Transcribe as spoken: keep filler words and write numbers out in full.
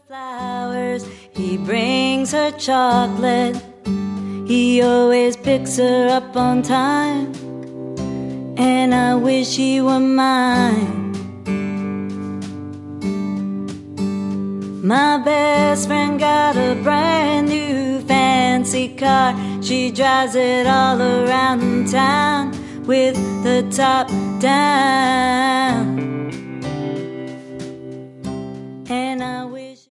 Flowers, he brings her chocolate. He always picks her up on time, and I wish he were mine. My best friend got a brand new fancy car. She drives it all around town with the top down.